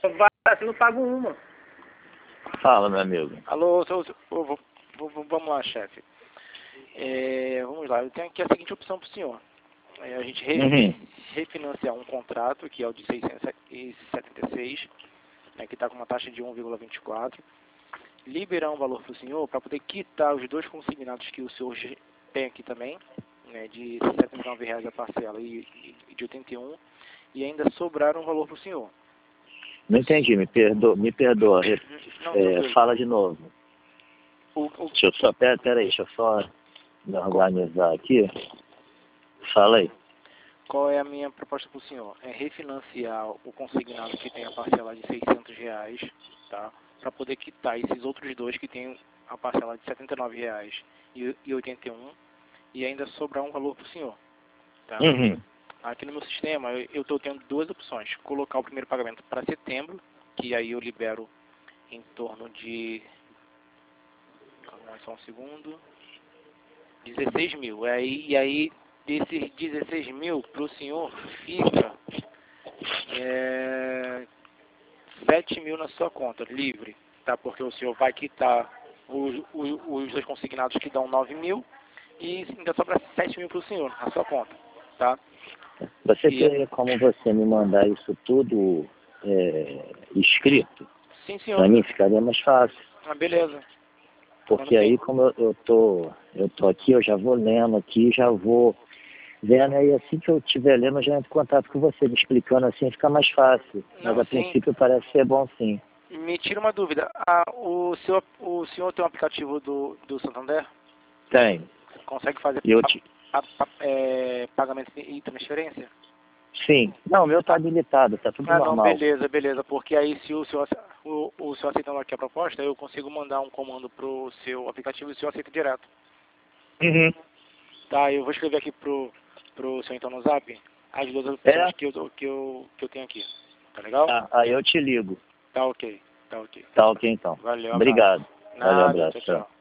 Vai, você não paga uma. Fala, meu amigo. Alô, vamos lá, chefe. Vamos lá, eu tenho aqui a seguinte opção para o senhor. A gente refinanciar um contrato, que é o de 676, né, que está com uma taxa de 1,24, liberar um valor para o senhor para poder quitar os dois consignados que o senhor tem aqui também, né, de R$ 79,00 a parcela e de 81, e ainda sobrar um valor para o senhor. Não entendi, me perdoa. Não, Fala de novo. Deixa eu só, pera aí, deixa eu só me organizar aqui. Fala aí. Qual é a minha proposta para o senhor? É refinanciar o consignado que tem a parcela de R$ 600,00, tá? Para poder quitar esses outros dois que tem a parcela de R$ 79,81 e ainda sobrar um valor para o senhor, tá? Aqui no meu sistema eu estou tendo duas opções: colocar o primeiro pagamento para setembro, que aí eu libero em torno de, só um segundo, 16 mil. E aí desses 16 mil para o senhor fica 7 mil na sua conta, livre, tá? Porque o senhor vai quitar os dois consignados que dão 9 mil e ainda sobra 7 mil para o senhor na sua conta, tá? Você teria como você me mandar isso tudo escrito? Sim, senhor. Para mim ficaria mais fácil. Ah, beleza. Porque aí, como eu tô aqui, eu já vou lendo aqui, já vou vendo, aí assim que eu estiver lendo, eu já entro em contato com você, me explicando assim, fica mais fácil. Mas a princípio parece ser bom, sim. Me tira uma dúvida. O senhor tem um aplicativo do Santander? Tem. Consegue fazer pagamento e transferência? Sim. Não, o meu tá habilitado, tá tudo normal. Não, beleza. Porque aí se o senhor aceitando aqui a proposta, eu consigo mandar um comando pro seu aplicativo e o senhor aceita direto. Tá, eu vou escrever aqui pro senhor então no zap as duas opções que eu tenho aqui. Tá legal? Tá, aí eu te ligo. Tá ok. Tá ok então. Valeu, obrigado. Valeu, abraço. Tchau.